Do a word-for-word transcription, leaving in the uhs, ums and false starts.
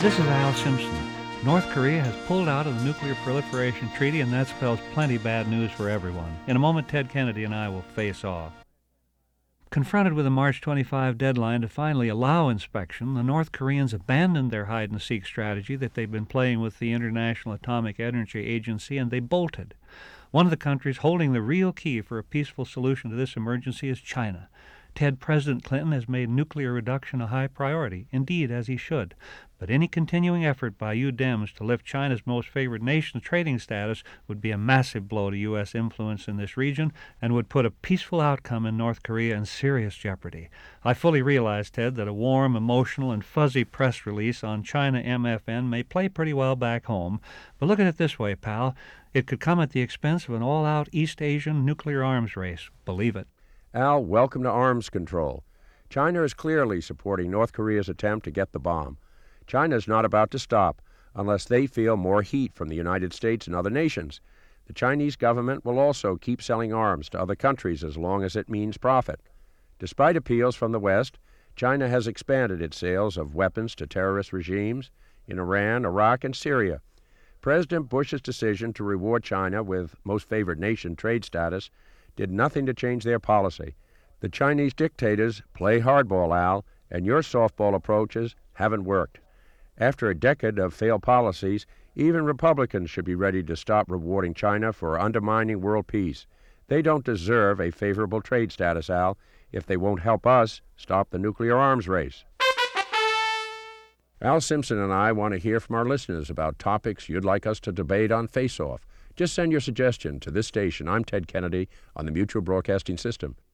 This is Al Simpson. North Korea has pulled out of the Nuclear Proliferation Treaty, and that spells plenty bad news for everyone. In a moment, Ted Kennedy and I will face off. Confronted with a March twenty-fifth deadline to finally allow inspection, the North Koreans abandoned their hide-and-seek strategy that they've been playing with the International Atomic Energy Agency, and they bolted. One of the countries holding the real key for a peaceful solution to this emergency is China. Ted, President Clinton has made nuclear reduction a high priority, indeed, as he should. But any continuing effort by you Dems to lift China's most favored nation trading status would be a massive blow to U S influence in this region and would put a peaceful outcome in North Korea in serious jeopardy. I fully realize, Ted, that a warm, emotional, and fuzzy press release on China M F N may play pretty well back home, but look at it this way, pal. It could come at the expense of an all-out East Asian nuclear arms race. Believe it. Al, welcome to Arms Control. China is clearly supporting North Korea's attempt to get the bomb. China is not about to stop unless they feel more heat from the United States and other nations. The Chinese government will also keep selling arms to other countries as long as it means profit. Despite appeals from the West, China has expanded its sales of weapons to terrorist regimes in Iran, Iraq, and Syria. President Bush's decision to reward China with most favored nation trade status did nothing to change their policy. The Chinese dictators play hardball, Al, and your softball approaches haven't worked. After a decade of failed policies, even Republicans should be ready to stop rewarding China for undermining world peace. They don't deserve a favorable trade status, Al, if they won't help us stop the nuclear arms race. Al Simpson and I want to hear from our listeners about topics you'd like us to debate on Face Off. Just send your suggestion to this station. I'm Ted Kennedy on the Mutual Broadcasting System.